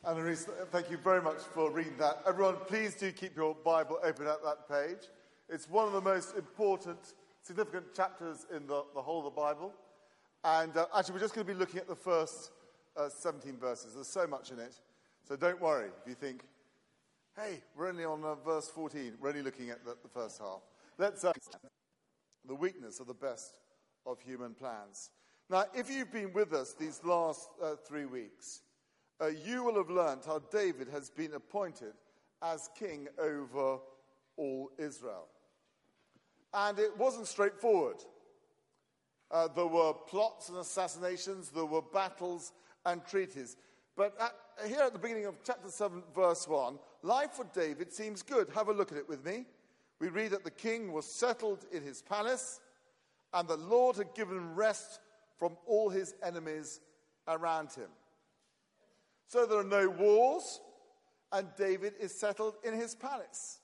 Annalise, thank you very much for reading that. Everyone, please do keep your Bible open at that page. It's one of the most important, significant chapters in the whole of the Bible. And actually, we're just going to be looking at the first 17 verses. There's so much in it. So don't worry if you think, hey, we're only on verse 14. We're only looking at the first half. Let's the weakness of the best of human plans. Now, if you've been with us these last 3 weeks, you will have learnt how David has been appointed as king over all Israel. And it wasn't straightforward. There were plots and assassinations, there were battles and treaties. But here at the beginning of chapter 7, verse 1, life for David seems good. Have a look at it with me. We read that the king was settled in his palace, and the Lord had given him rest from all his enemies around him. So there are no wars, and David is settled in his palace.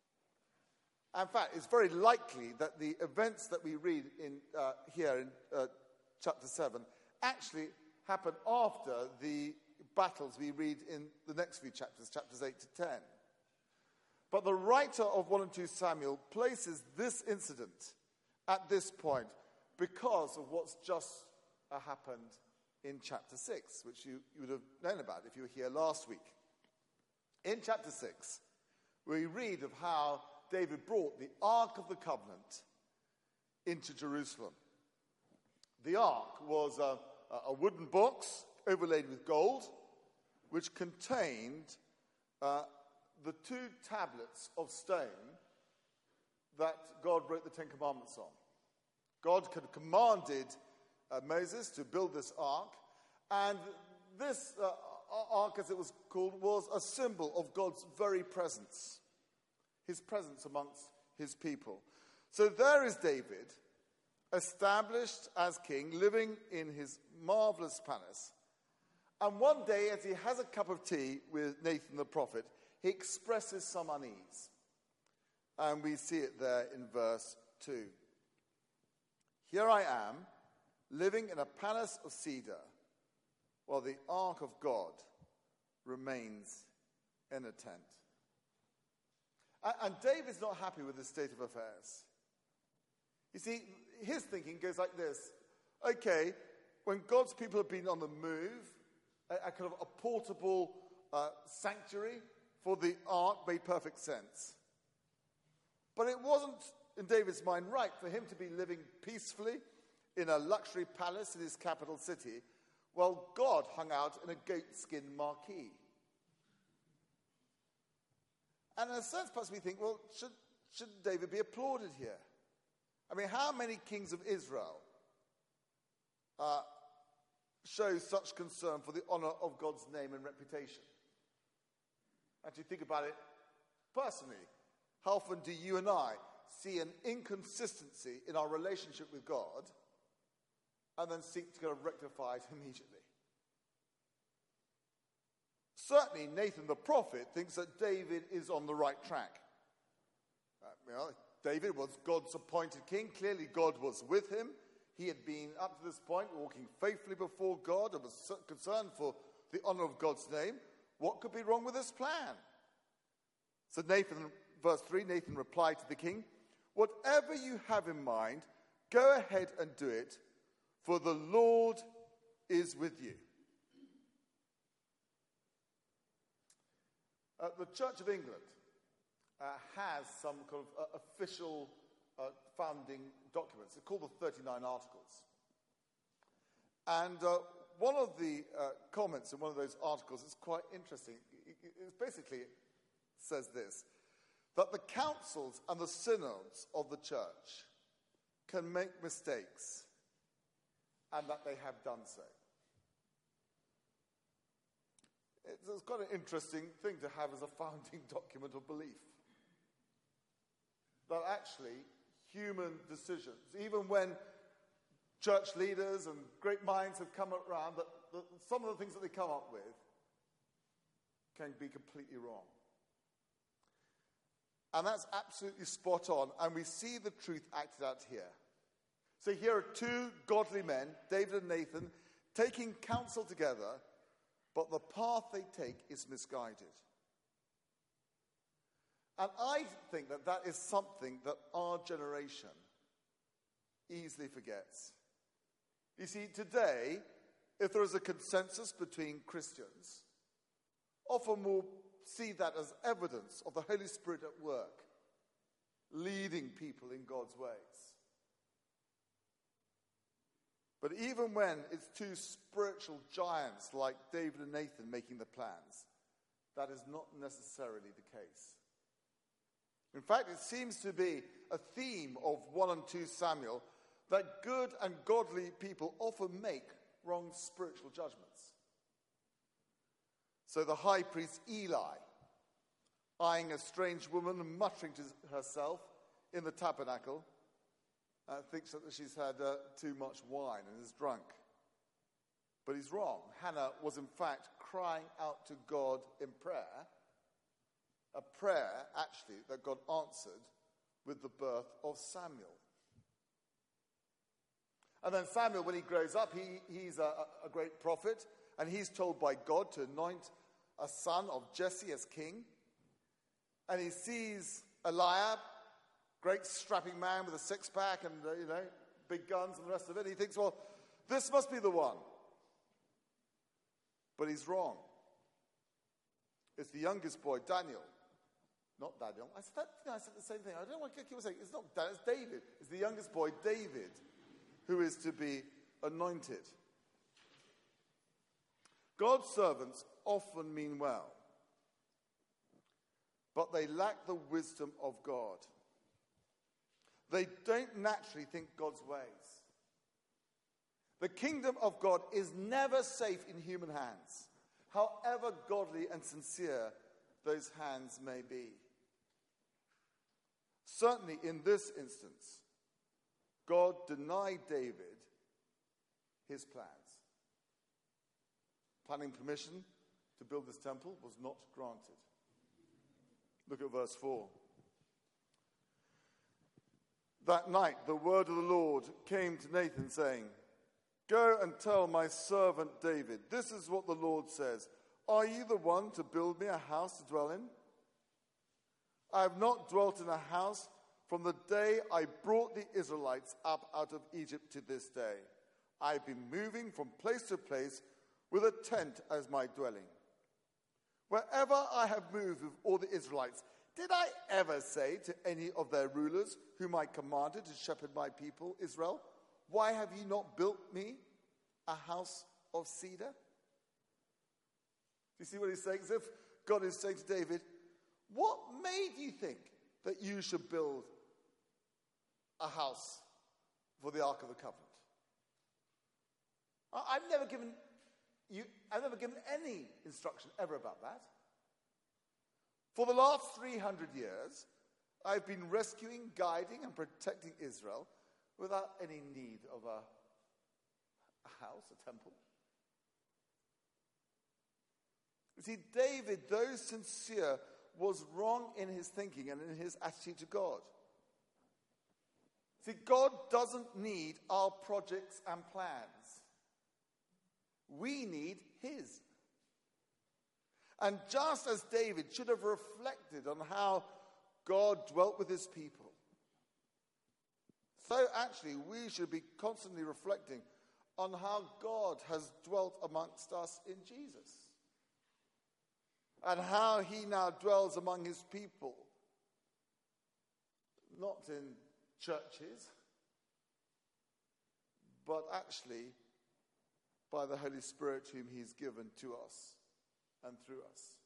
In fact, it's very likely that the events that we read here in chapter 7 actually happen after the battles we read in the next few chapters, chapters 8 to 10. But the writer of 1 and 2 Samuel places this incident at this point because of what's just happened in chapter 6, which you would have known about if you were here last week. In chapter 6, we read of how David brought the Ark of the Covenant into Jerusalem. The Ark was a wooden box overlaid with gold, which contained the 2 tablets of stone that God wrote the Ten Commandments on. God had commanded Moses to build this ark, and this ark, as it was called, was a symbol of God's very presence, his presence amongst his people. So there is David, established as king, living in his marvelous palace. And one day, as he has a cup of tea with Nathan the prophet, he expresses some unease. And we see it there in verse 2. Here I am, living in a palace of cedar, while the ark of God remains in a tent. And David's not happy with this state of affairs. You see, his thinking goes like this. Okay, when God's people have been on the move, a kind of a portable sanctuary for the ark made perfect sense. But it wasn't, in David's mind, right for him to be living peacefully in a luxury palace in his capital city, while God hung out in a goatskin marquee. And in a sense, perhaps we think, well, should David be applauded here? I mean, how many kings of Israel show such concern for the honor of God's name and reputation? And to think about it personally, how often do you and I see an inconsistency in our relationship with God and then seek to kind of rectify it immediately? Certainly, Nathan the prophet thinks that David is on the right track. David was God's appointed king. Clearly, God was with him. He had been, up to this point, walking faithfully before God and was concerned for the honor of God's name. What could be wrong with this plan? So Nathan, verse 3, Nathan replied to the king, "Whatever you have in mind, go ahead and do it, for the Lord is with you." The Church of England has some kind of official founding documents. They're called the 39 Articles. And one of the comments in one of those articles is quite interesting. It basically says this, that the councils and the synods of the church can make mistakes, and that they have done so. It's quite an interesting thing to have as a founding document of belief. That actually, human decisions, even when church leaders and great minds have come around, that some of the things that they come up with can be completely wrong. And that's absolutely spot on, and we see the truth acted out here. So here are 2 godly men, David and Nathan, taking counsel together but the path they take is misguided. And I think that that is something that our generation easily forgets. You see, today, if there is a consensus between Christians, often we'll see that as evidence of the Holy Spirit at work, leading people in God's ways. But even when it's two spiritual giants like David and Nathan making the plans, that is not necessarily the case. In fact, it seems to be a theme of 1 and 2 Samuel that good and godly people often make wrong spiritual judgments. So the high priest Eli, eyeing a strange woman and muttering to herself in the tabernacle, thinks that she's had too much wine and is drunk. But he's wrong. Hannah was in fact crying out to God in prayer, a prayer actually that God answered with the birth of Samuel. And then Samuel, when he grows up, he's a great prophet, and he's told by God to anoint a son of Jesse as king. And he sees Eliab, great strapping man with a six-pack and, big guns and the rest of it. He thinks, well, this must be the one. But he's wrong. It's the youngest boy, Daniel. Not Daniel. I said the same thing. I don't know what I keep saying. It's not Daniel, it's David. It's the youngest boy, David, who is to be anointed. God's servants often mean well, but they lack the wisdom of God. They don't naturally think God's ways. The kingdom of God is never safe in human hands, however godly and sincere those hands may be. Certainly in this instance, God denied David his plans. Planning permission to build this temple was not granted. Look at verse 4. That night the word of the Lord came to Nathan, saying, "Go and tell my servant David, this is what the Lord says. Are you the one to build me a house to dwell in? I have not dwelt in a house from the day I brought the Israelites up out of Egypt to this day. I have been moving from place to place with a tent as my dwelling. Wherever I have moved with all the Israelites, did I ever say to any of their rulers whom I commanded to shepherd my people, Israel, why have you not built me a house of cedar?" Do you see what he's saying? As if God is saying to David, what made you think that you should build a house for the Ark of the Covenant? I've never given any instruction ever about that. For the last 300 years, I've been rescuing, guiding, and protecting Israel without any need of a house, a temple. You see, David, though sincere, was wrong in his thinking and in his attitude to God. See, God doesn't need our projects and plans. We need his. And just as David should have reflected on how God dwelt with his people, so actually we should be constantly reflecting on how God has dwelt amongst us in Jesus. And how he now dwells among his people, not in churches, but actually by the Holy Spirit whom he's given to us and through us.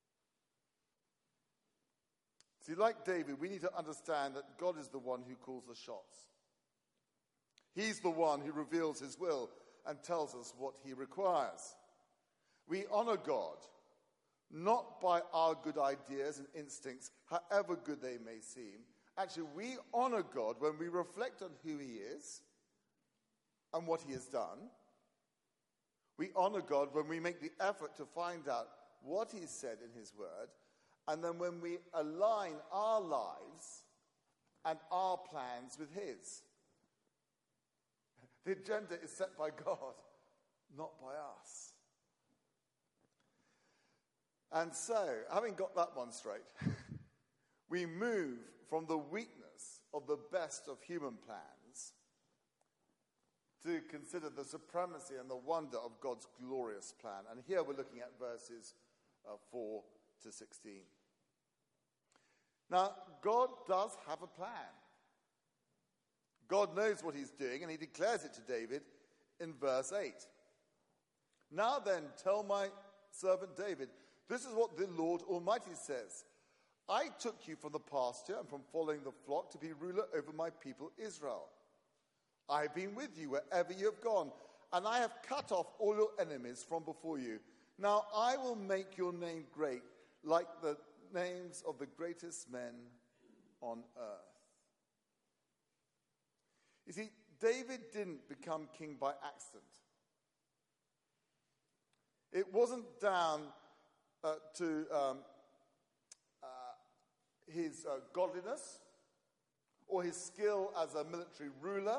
See, like David, we need to understand that God is the one who calls the shots. He's the one who reveals his will and tells us what he requires. We honor God, not by our good ideas and instincts, however good they may seem. Actually, we honor God when we reflect on who he is and what he has done. We honor God when we make the effort to find out what he said in his word, and then when we align our lives and our plans with his. The agenda is set by God, not by us. And so, having got that one straight, we move from the weakness of the best of human plans to consider the supremacy and the wonder of God's glorious plan. And here we're looking at verses 4 to 16. Now, God does have a plan. God knows what he's doing, and he declares it to David in verse 8. Now then, tell my servant David, this is what the Lord Almighty says. I took you from the pasture and from following the flock to be ruler over my people Israel. I have been with you wherever you have gone, and I have cut off all your enemies from before you. Now I will make your name great, like the names of the greatest men on earth. You see, David didn't become king by accident. It wasn't down to his godliness or his skill as a military ruler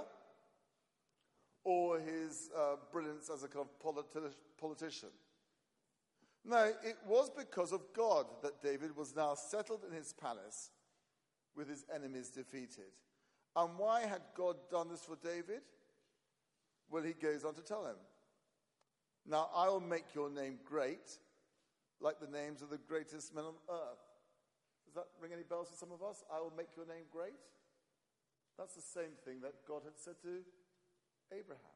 or his brilliance as a kind of politician. No, it was because of God that David was now settled in his palace with his enemies defeated. And why had God done this for David? Well, he goes on to tell him, now I will make your name great, like the names of the greatest men on earth. Does that ring any bells for some of us? I will make your name great. That's the same thing that God had said to Abraham.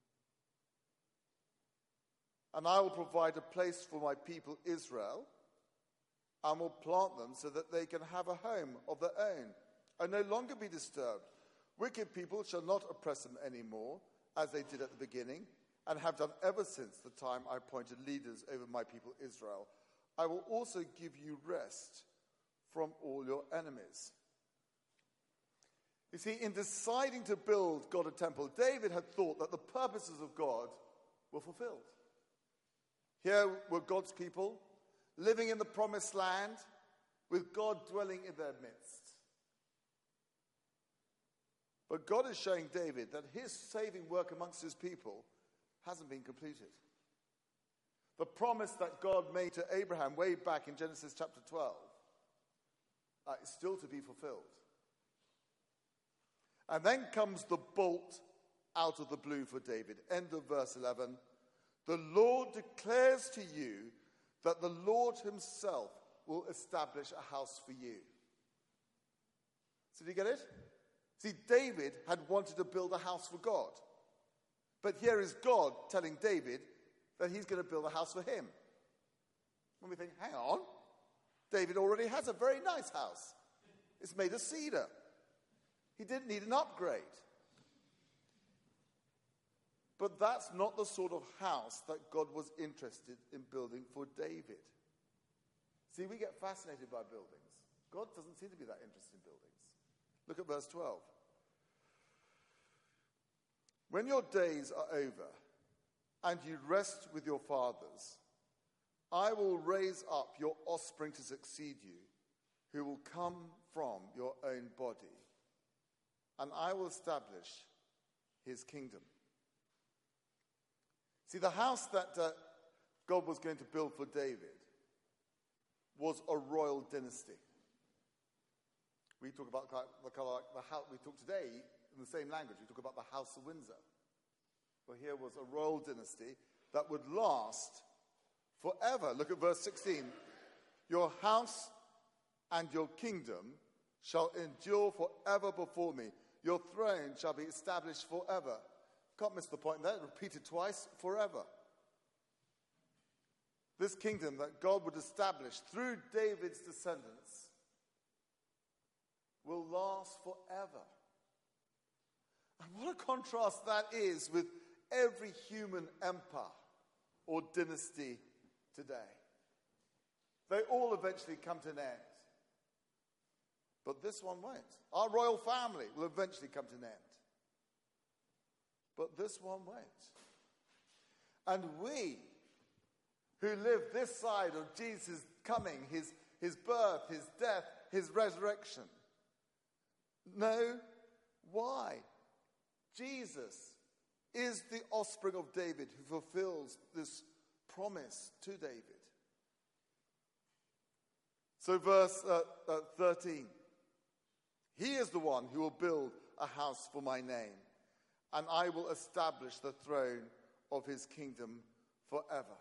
And I will provide a place for my people Israel and will plant them so that they can have a home of their own and no longer be disturbed. Wicked people shall not oppress them anymore, as they did at the beginning, and have done ever since the time I appointed leaders over my people Israel. I will also give you rest from all your enemies. You see, in deciding to build God a temple, David had thought that the purposes of God were fulfilled. Here were God's people living in the promised land with God dwelling in their midst. But God is showing David that his saving work amongst his people hasn't been completed. The promise that God made to Abraham way back in Genesis chapter 12 is still to be fulfilled. And then comes the bolt out of the blue for David. End of verse 11. The Lord declares to you that the Lord himself will establish a house for you. So do you get it? See, David had wanted to build a house for God. But here is God telling David that he's going to build a house for him. When we think, hang on, David already has a very nice house. It's made of cedar. He didn't need an upgrade. But that's not the sort of house that God was interested in building for David. See, we get fascinated by buildings. God doesn't seem to be that interested in buildings. Look at verse 12. When your days are over and you rest with your fathers, I will raise up your offspring to succeed you, who will come from your own body, and I will establish his kingdom. See, the house that God was going to build for David was a royal dynasty. We talk about the house we talk today in the same language. We talk about the House of Windsor. Well, here was a royal dynasty that would last forever. Look at verse 16. Your house and your kingdom shall endure forever before me. Your throne shall be established forever. Can't miss the point there. Repeated twice, forever. This kingdom that God would establish through David's descendants will last forever. And what a contrast that is with every human empire or dynasty today. They all eventually come to an end. But this one won't. Our royal family will eventually come to an end. But this one won't. And we, who live this side of Jesus' coming, his birth, his death, his resurrection, know why. Jesus is the offspring of David who fulfills this promise to David. So verse 13. He is the one who will build a house for my name, and I will establish the throne of his kingdom forever.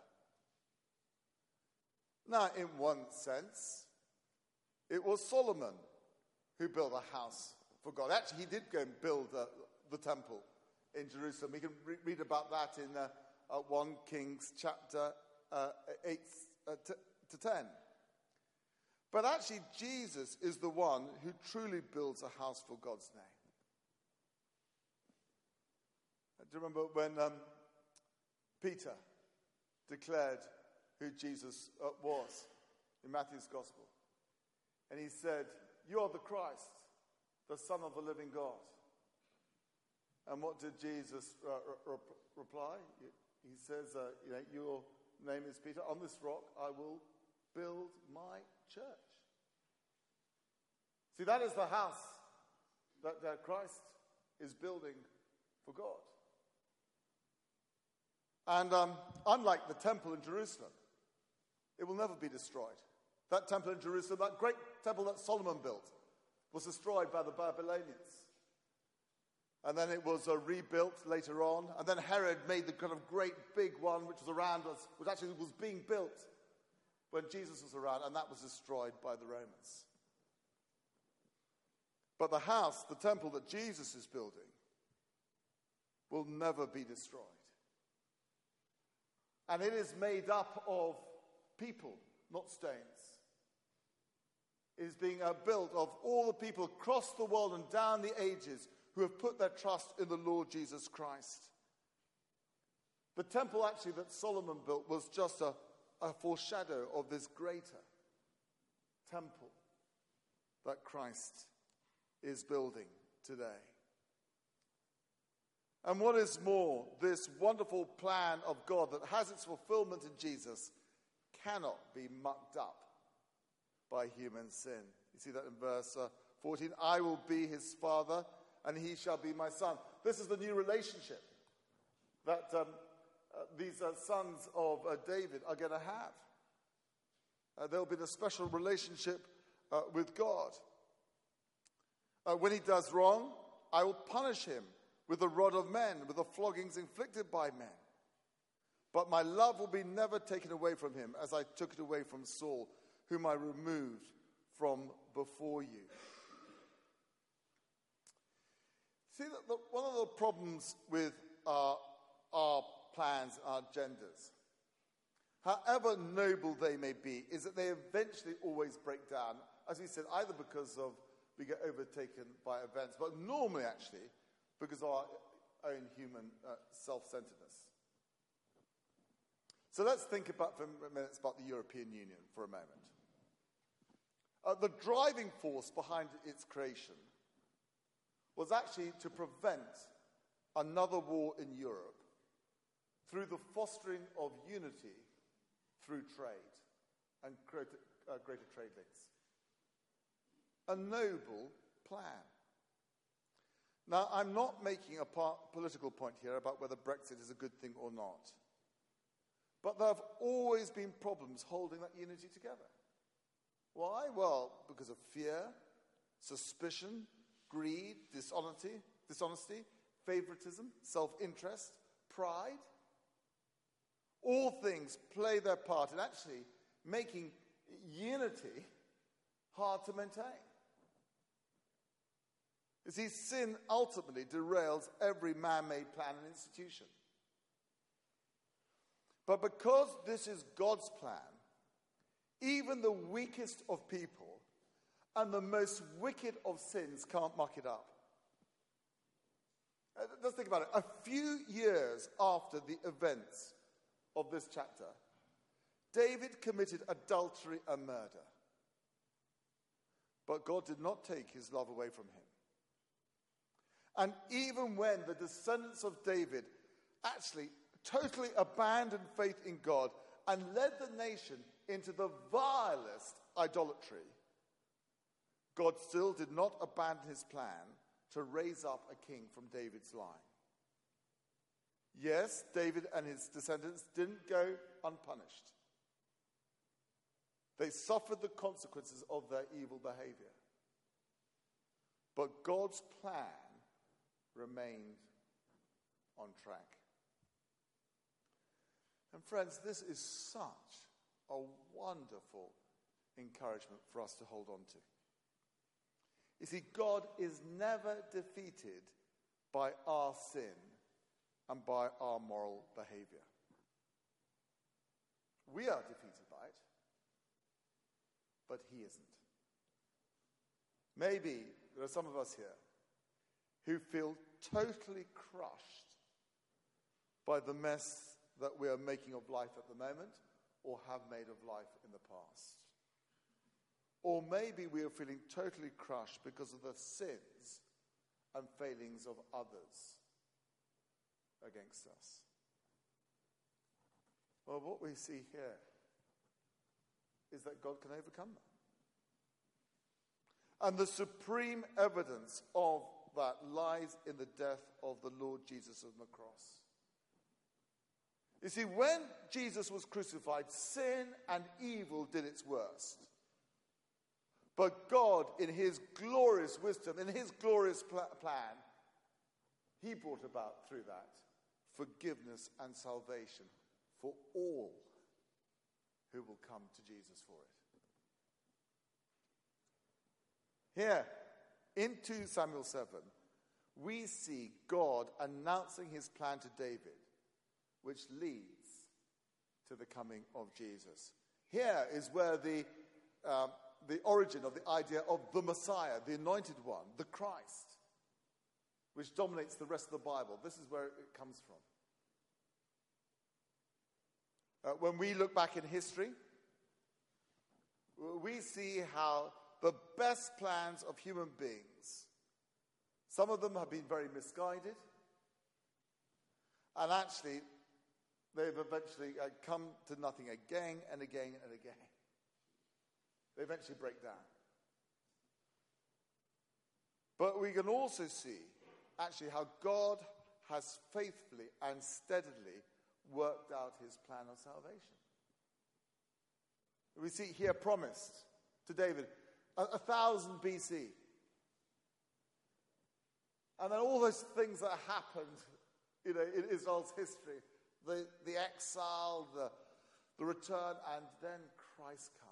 Now, in one sense, it was Solomon who built a house for God. Actually, he did go and build the temple in Jerusalem. We can read about that in 1 Kings chapter 8 to 10. But actually, Jesus is the one who truly builds a house for God's name. Do you remember when Peter declared who Jesus was in Matthew's Gospel? And he said, "You are the Christ, the Son of the living God." And what did Jesus reply? He says, "Your name is Peter. On this rock I will build my church." See, that is the house that Christ is building for God. And unlike the temple in Jerusalem, it will never be destroyed. That temple in Jerusalem, that great temple that Solomon built, was destroyed by the Babylonians. And then it was rebuilt later on. And then Herod made the kind of great big one, which was around us, which actually was being built when Jesus was around, and that was destroyed by the Romans. But the house, the temple that Jesus is building, will never be destroyed. And it is made up of people, not stones. It is being built of all the people across the world and down the ages who have put their trust in the Lord Jesus Christ. The temple actually that Solomon built was just a foreshadow of this greater temple that Christ is building today. And what is more, this wonderful plan of God that has its fulfillment in Jesus cannot be mucked up by human sin. You see that in verse 14. I will be his father, and he shall be my son. This is the new relationship that these sons of David are going to have. They'll be in a special relationship with God. When he does wrong, I will punish him with the rod of men, with the floggings inflicted by men. But my love will be never taken away from him, as I took it away from Saul, whom I removed from before you. See, one of the problems with our plans, our agendas, however noble they may be, is that they eventually always break down, as we said, either because of we get overtaken by events, but normally actually because of our own human self-centeredness. So let's think about for minutes about the European Union for a moment. The driving force behind its creation was actually to prevent another war in Europe through the fostering of unity through trade and greater trade links. A noble plan. Now, I'm not making a political point here about whether Brexit is a good thing or not. But there have always been problems holding that unity together. Why? Well, because of fear, suspicion, greed, dishonesty, favoritism, self-interest, pride. All things play their part in actually making unity hard to maintain. You see, sin ultimately derails every man-made plan and institution. But because this is God's plan, even the weakest of people and the most wicked of sins can't muck it up. Let's think about it. A few years after the events of this chapter, David committed adultery and murder. But God did not take his love away from him. And even when the descendants of David actually totally abandoned faith in God and led the nation into the vilest idolatry, God still did not abandon his plan to raise up a king from David's line. Yes, David and his descendants didn't go unpunished. They suffered the consequences of their evil behavior. But God's plan remained on track. And friends, this is such a wonderful encouragement for us to hold on to. You see, God is never defeated by our sin and by our moral behavior. We are defeated by it, but he isn't. Maybe there are some of us here who feel totally crushed by the mess that we are making of life at the moment or have made of life in the past. Or maybe we are feeling totally crushed because of the sins and failings of others against us. Well, what we see here is that God can overcome that. And the supreme evidence of that lies in the death of the Lord Jesus on the cross. You see, when Jesus was crucified, sin and evil did its worst. But God, in his glorious wisdom, in his glorious plan, he brought about through that forgiveness and salvation for all who will come to Jesus for it. Here, in 2 Samuel 7, we see God announcing his plan to David, which leads to the coming of Jesus. Here is where the origin of the idea of the Messiah, the anointed one, the Christ, which dominates the rest of the Bible. This is where it comes from. When we look back in history, we see how the best plans of human beings, some of them have been very misguided, and actually they've eventually come to nothing again and again and again. They eventually break down. But we can also see actually how God has faithfully and steadily worked out his plan of salvation. We see here promised to David 1000 BC. And then all those things that happened, in Israel's history, the exile, the return, and then Christ comes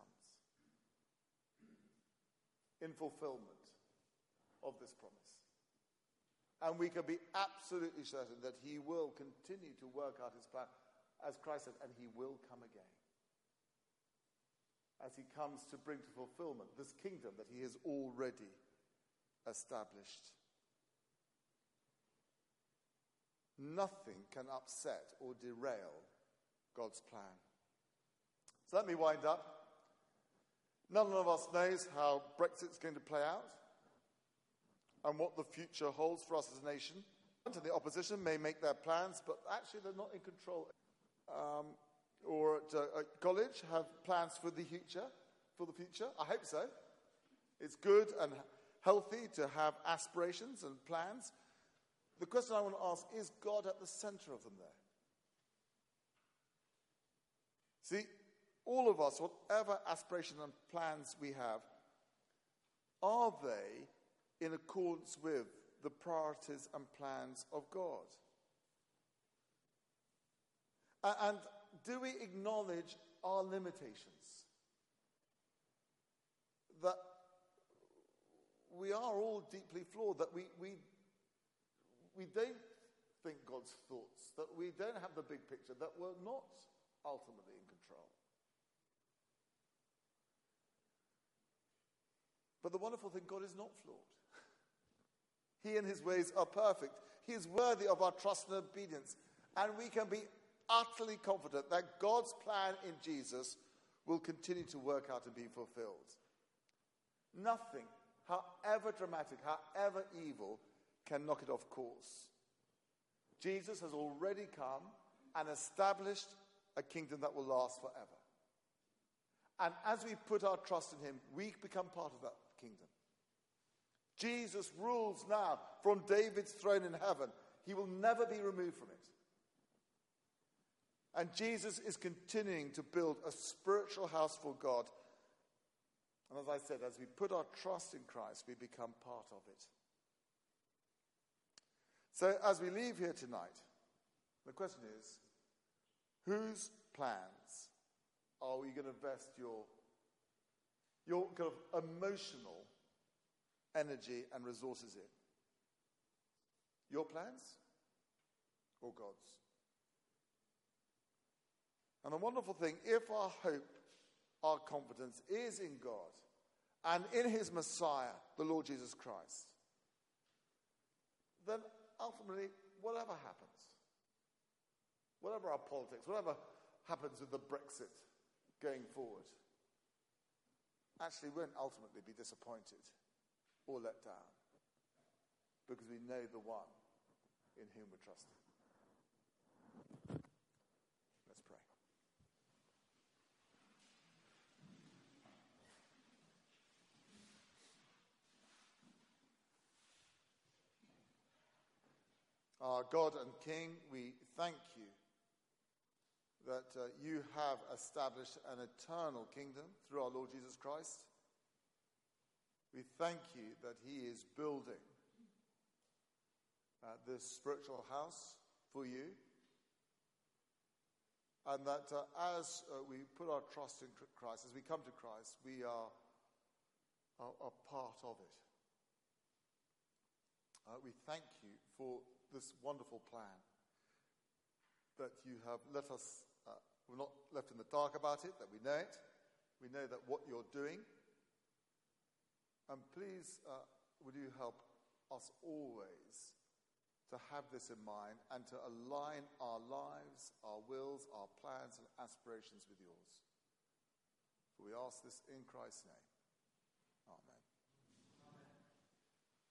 in fulfillment of this promise. And we can be absolutely certain that he will continue to work out his plan, as Christ said, and he will come again. As he comes to bring to fulfillment this kingdom that he has already established. Nothing can upset or derail God's plan. So let me wind up. None of us knows how Brexit's going to play out and what the future holds for us as a nation. And the opposition may make their plans, but actually they're not in control. Or at college have plans for the future. I hope so. It's good and healthy to have aspirations and plans. The question I want to ask, is God at the center of them there? See, all of us, whatever aspiration and plans we have, are they in accordance with the priorities and plans of God? And do we acknowledge our limitations? That we are all deeply flawed, that we don't think God's thoughts, that we don't have the big picture, that we're not ultimately in control. But the wonderful thing, God is not flawed. He and his ways are perfect. He is worthy of our trust and obedience. And we can be utterly confident that God's plan in Jesus will continue to work out and be fulfilled. Nothing, however dramatic, however evil, can knock it off course. Jesus has already come and established a kingdom that will last forever. And as we put our trust in him, we become part of that kingdom. Jesus rules now from David's throne in heaven. He will never be removed from it. And Jesus is continuing to build a spiritual house for God And as I said, as we put our trust in Christ, we become part of it. So as we leave here tonight, the question is, whose plans are we going to invest your kind of emotional energy and resources in? Your plans or God's? And the wonderful thing, if our hope, our confidence is in God and in his Messiah, the Lord Jesus Christ, then ultimately, whatever happens, whatever our politics, whatever happens with the Brexit going forward, actually we won't ultimately be disappointed or let down, because we know the one in whom we're trusting. Let's pray. Our God and King, we thank you that you have established an eternal kingdom through our Lord Jesus Christ. We thank you that he is building this spiritual house for you, and that as we put our trust in Christ, as we come to Christ, we are part of it. We thank you for this wonderful plan that you have let us, we're not left in the dark about it, that we know it. We know that what you're doing. And please, would you help us always to have this in mind and to align our lives, our wills, our plans and aspirations with yours. For we ask this in Christ's name.